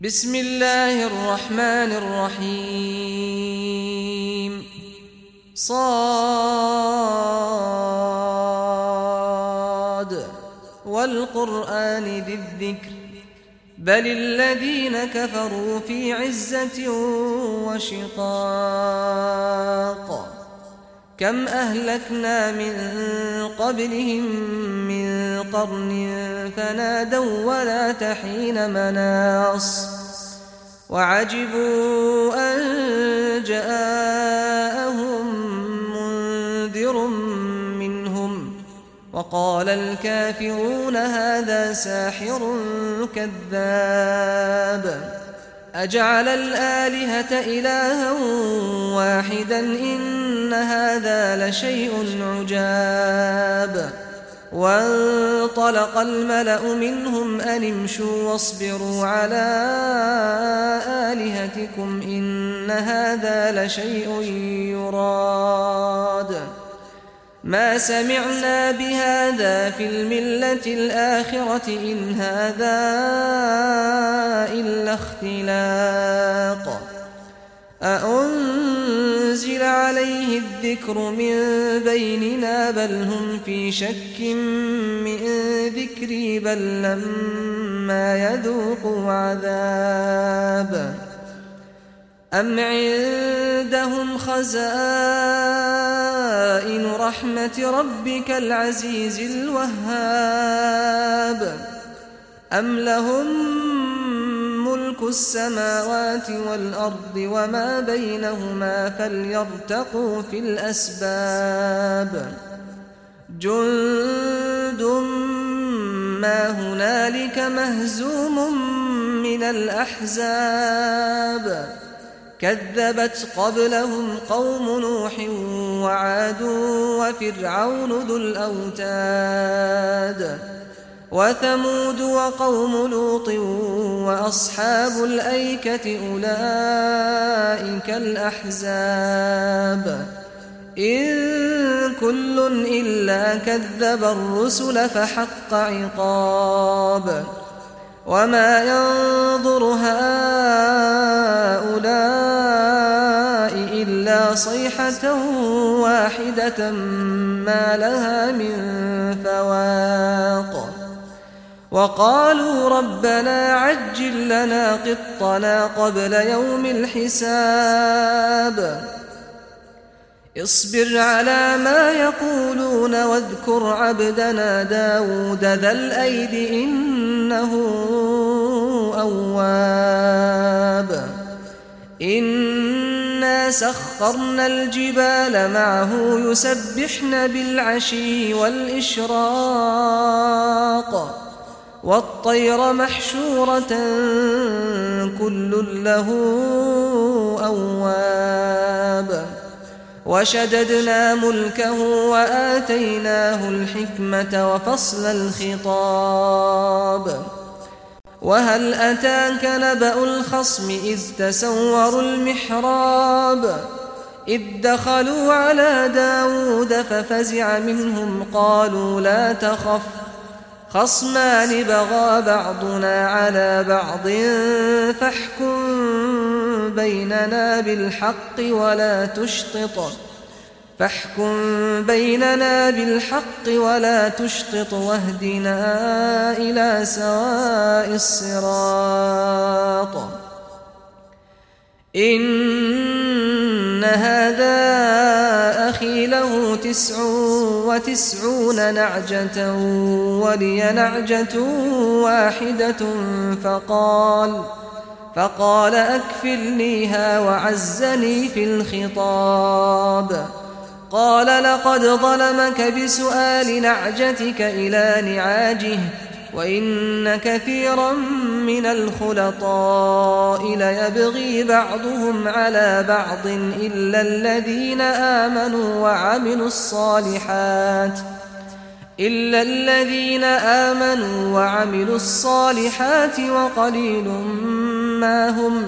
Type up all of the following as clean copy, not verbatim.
بسم الله الرحمن الرحيم صاد والقرآن ذي الذكر بل الذين كفروا في عزة وشقاق كم أهلكنا من قبلهم من قرن فنادوا ولا تحين مناص وعجبوا أن جاءهم منذر منهم وقال الكافرون هذا ساحر كذاب أجعل الآلهة إلها واحدا إن هذا لشيء عجاب وانطلق الملأ منهم أن امشوا واصبروا على آلهتكم إن هذا لشيء يراد ما سمعنا بهذا في الملة الآخرة إن هذا إلا اختلاق أأنزل عليه الذكر من بيننا بل هم في شك من ذكري بل لما يذوقوا عذاب أم عندهم خزائن رحمة ربك العزيز الوهاب أم لهم ملك السماوات والأرض وما بينهما فليرتقوا في الأسباب جند ما هنالك مهزوم من الأحزاب كذبت قبلهم قوم نوح وعاد وفرعون ذو الأوتاد وثمود وقوم لوط وأصحاب الأيكة أولئك الأحزاب إن كل إلا كذب الرسل فحق عقاب وما ينظر هؤلاء إلا صيحة واحدة ما لها من فواق وقالوا ربنا عجل لنا قطنا قبل يوم الحساب اصبر على ما يقولون واذكر عبدنا داود ذا الأيد إنه أواب إنا سخرنا الجبال معه يسبحن بالعشي والإشراق والطير محشورة كل له أواب وشددنا ملكه وآتيناه الحكمة وفصل الخطاب وهل أتاك نبأ الخصم إذ تسوروا المحراب إذ دخلوا على داود ففزع منهم قالوا لا تخف خصمان بغى بعضنا على بعض فاحكم بيننا بالحق ولا تشطط واهدنا إلى سواء الصراط إن هذا أخي له 99 نعجة ولي نعجة واحدة فقال أكفلنيها وعزني في الخطاب قال لقد ظلمك بسؤال نعجتك إلى نعاجه وإن كثيرا من الخلطاء ليبغي بعضهم على بعض إلا الذين آمنوا وعملوا الصالحات وقليل ما هم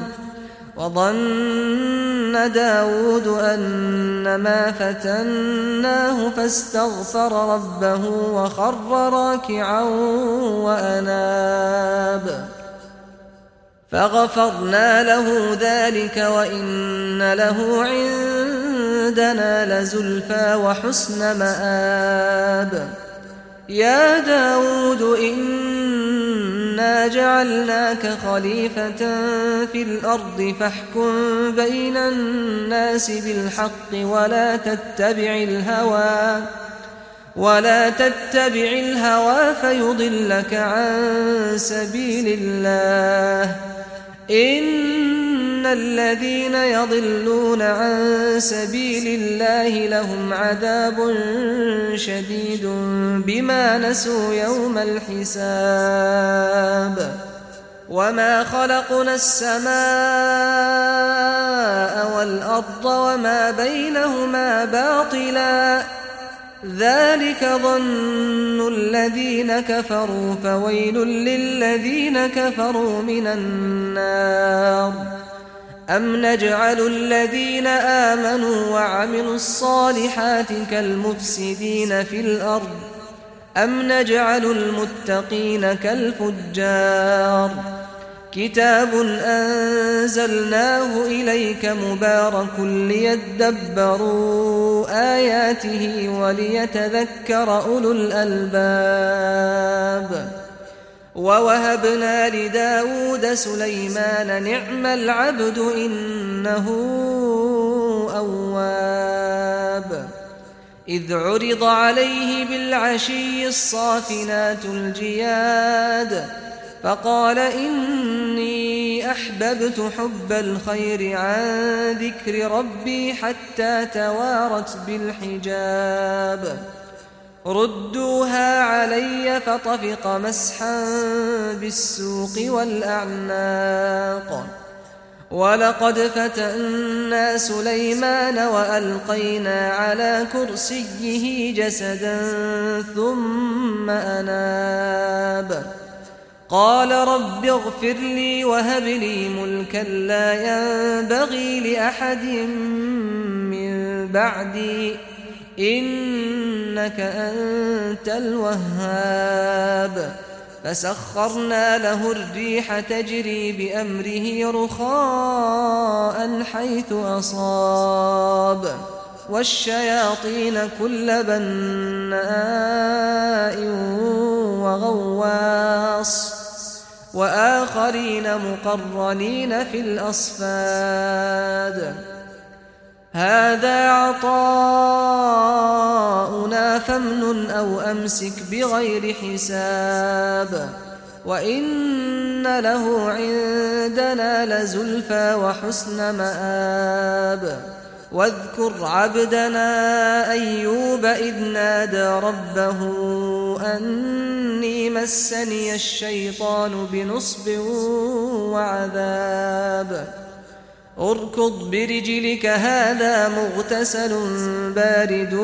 وظن داود أنما فتناه فاستغفر ربه وخر راكعا وأناب فغفرنا له ذلك وإن له عندنا لزلفى وحسن مآب. يا داود إنا جعلناك خليفة في الأرض فاحكم بين الناس بالحق ولا تتبع الهوى فيضلك عن سبيل الله. إن الذين يضلون عن سبيل الله لهم عذاب شديد بما نسوا يوم الحساب. وما خلقنا السماء والأرض وما بينهما باطلا ذلك ظن الذين كفروا فويل للذين كفروا من النار. أم نجعل الذين آمنوا وعملوا الصالحات كالمفسدين في الأرض أم نجعل المتقين كالفجار. كتاب أنزلناه إليك مبارك ليدبروا آياته وليتذكر أولو الألباب. ووهبنا لداود سليمان نعم العبد إنه أواب. إذ عرض عليه بالعشي الصافنات الجياد فقال إني أحببت حب الخير عن ذكر ربي حتى توارت بالحجاب. ردوها علي فطفق مسحا بالسوق والأعناق. ولقد فتنا سليمان وألقينا على كرسيه جسدا ثم أناب. قال رب اغفر لي وهب لي ملكا لا ينبغي لأحد من بعدي إنك أنت الوهاب. فسخرنا له الريح تجري بأمره رخاء حيث أصاب والشياطين كل بناء وغواص وآخرين مقرنين في الأصفاد. هذا عطاؤنا فامنن أو أمسك بغير حساب. وإن له عندنا لزلفى وحسن مآب. واذكر عبدنا أيوب إذ نادى ربه أني مسني الشيطان بنصب وعذاب. اركض برجلك هذا مغتسل بارد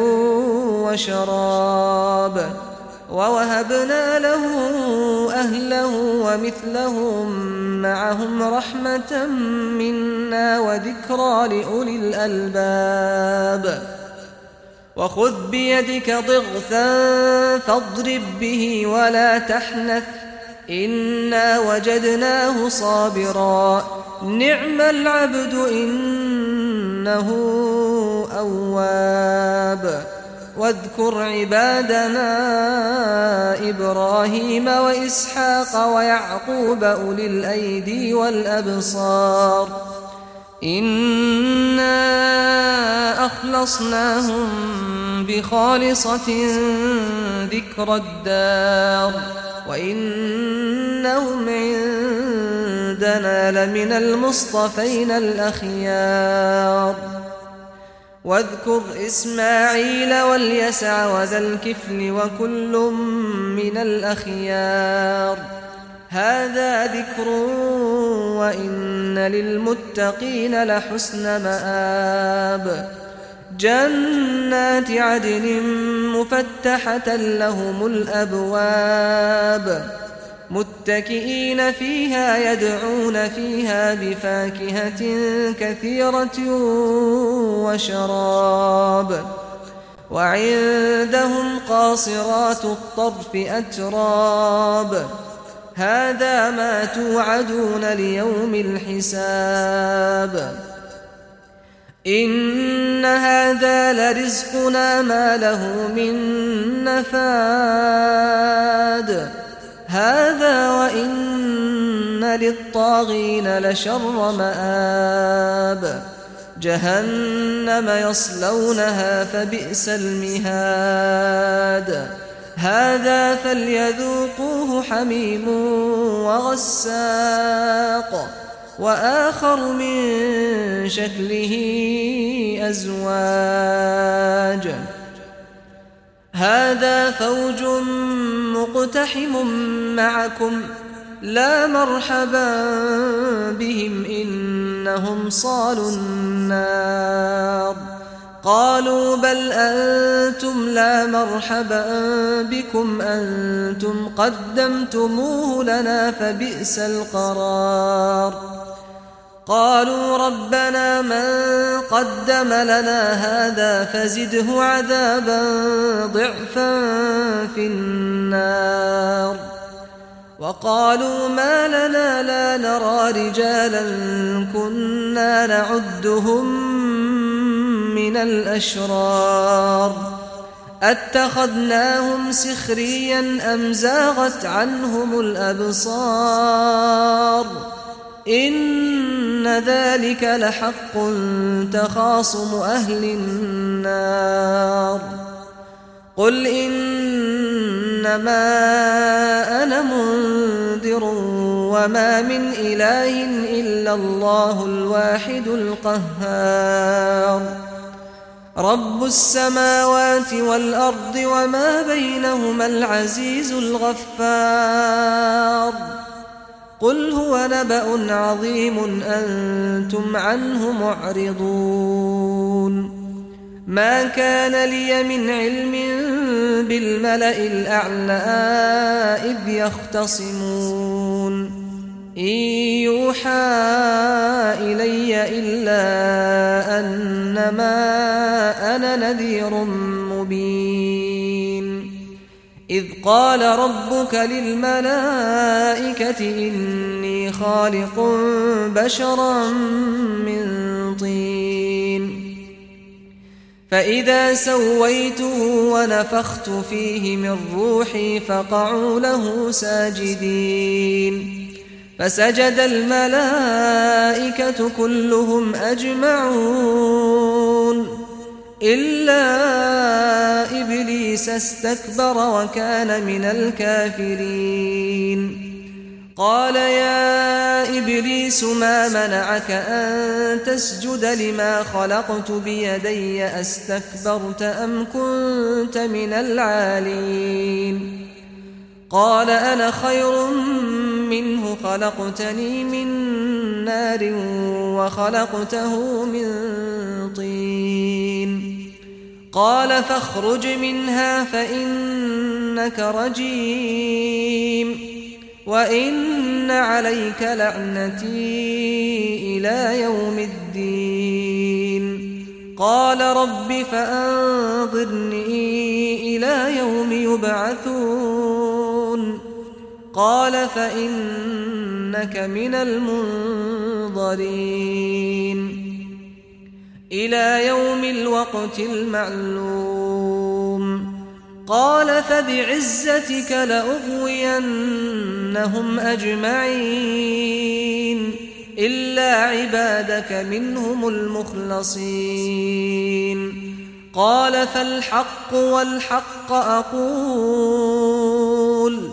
وشراب. ووهبنا له أهله ومثلهم معهم رحمة منا وذكرى لأولي الألباب. وخذ بيدك ضغثا فاضرب به ولا تحنث إنا وجدناه صابرا نعم العبد إنه أواب. واذكر عبادنا إبراهيم وإسحاق ويعقوب أولي الأيدي والأبصار إنا أخلصناهم بخالصة ذكر الدار وإنهم عندنا لمن المصطفين الأخيار. واذكر إسماعيل واليسع وذا الكفل وكل من الأخيار هذا ذكر وإن للمتقين لحسن مآب. جنات عدن مفتحة لهم الأبواب متكئين فيها يدعون فيها بفاكهة كثيرة وشراب. وعندهم قاصرات الطرف أتراب هذا ما توعدون ليوم الحساب إن هذا لرزقنا ما له من نفاد هذا وإن للطاغين لشر مآب جهنم يصلونها فبئس المهاد هذا فليذوقوه حميم وغساق وآخر من شكله أزواج هذا فوج مقتحم معكم لا مرحبا بهم إنهم صالوا النار قالوا بل أنتم لا مرحبا بكم أنتم قدمتموه لنا فبئس القرار قالوا ربنا من قدم لنا هذا فزده عذابا ضعفا في النار وقالوا ما لنا لا نرى رجالا كنا نعدهم من الأشرار أتخذناهم سخريا أم زاغت عنهم الأبصار إن ذلك لحق تخاصم أهل النار قل إنما أنا منذر وما من إله إلا الله الواحد القهار رب السماوات والأرض وما بينهما العزيز الغفار قل هو نبأ عظيم أنتم عنه معرضون ما كان لي من علم بالملأ الأعلى إذ يختصمون إن يوحى إلي إلا أنما أنا نذير مبين إذ قال ربك للملائكة إني خالق بشرا من طين فإذا سويته ونفخت فيه من روحي فقعوا له ساجدين فسجد الملائكة كلهم أجمعون إلا إبليس استكبر وكان من الكافرين قال يا إبليس ما منعك أن تسجد لما خلقت بيدي أستكبرت أم كنت من العالين قال أنا خير منه خلقتني من نار وخلقته من طين قال فاخرج منها فإنك رجيم وإن عليك لعنتي إلى يوم الدين قال رب فأنظرني إلى يوم يبعثون قال فإنك من المنظرين إلى يوم الوقت المعلوم قال فبعزتك لأغوينهم أجمعين إلا عبادك منهم المخلصين قال فالحق والحق أقول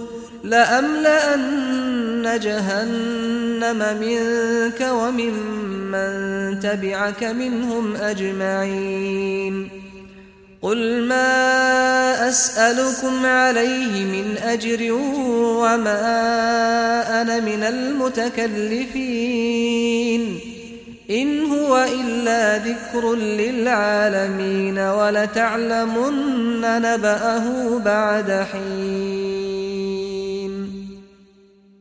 لأملأن جهنم منك وممن تبعك منهم أجمعين قل ما أسألكم عليه من أجر وما أنا من المتكلفين إن هو إلا ذكر للعالمين ولتعلمن نبأه بعد حين